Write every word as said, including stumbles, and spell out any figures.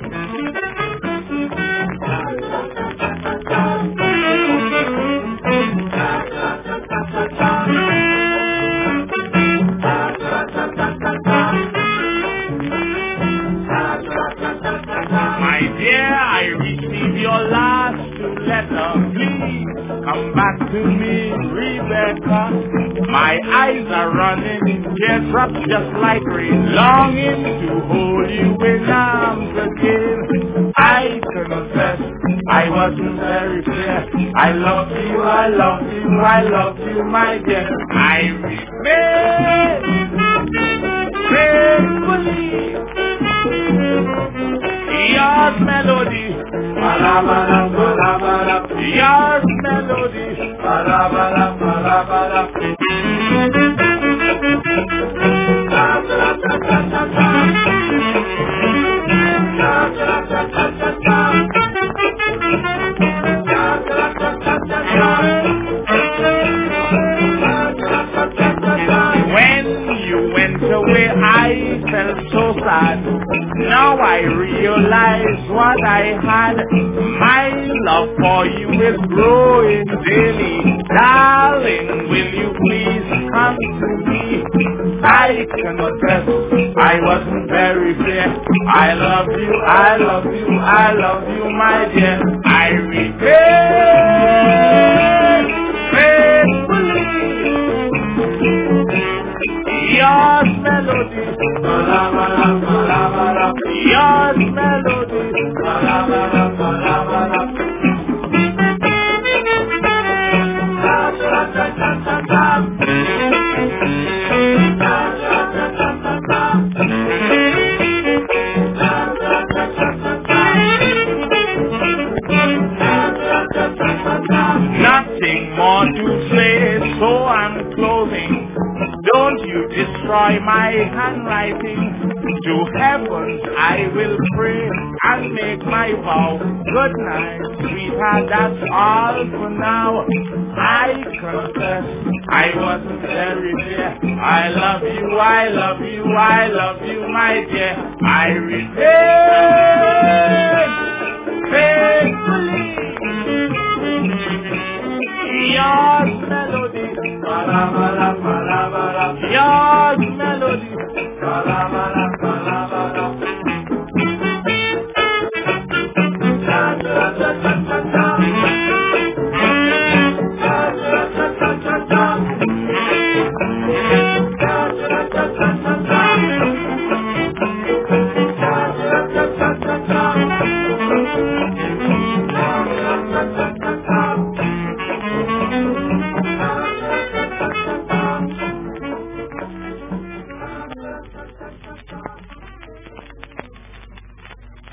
My dear, I received your last letter. Please come back to me, Rebecca. My eyes are running in teardrops just like rain, longing to hold you in arms again. I confess I wasn't very fair. I love you, I love you, I love you, my dear. I remain faithfully yours melody, balabala, balabala, yours melody, balabala, balabala. When you went away, I felt so sad. Now I realize what I had. My love for you is growing daily. Darling, will you please come to me? I confess I wasn't very fair. I love you, I love you, I love you, my dear. I remain faithfully yours melody, balabala, balabala, yours melody, balabala, balabala. Nothing more to say, so I'm closing. Don't you destroy my handwriting. To heavens I will pray and make my vow. Good night, sweetheart, that's all for now. I confess I wasn't very fair. I love you, I love you, I love you, my dear. I remain faithfully yours melody, balabala, balabala, yours melody, balabala, balabala.